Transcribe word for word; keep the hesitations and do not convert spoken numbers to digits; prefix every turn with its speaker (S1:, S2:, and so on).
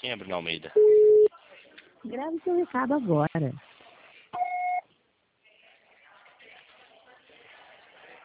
S1: Quem é Bruno Almeida?
S2: Grave seu recado agora.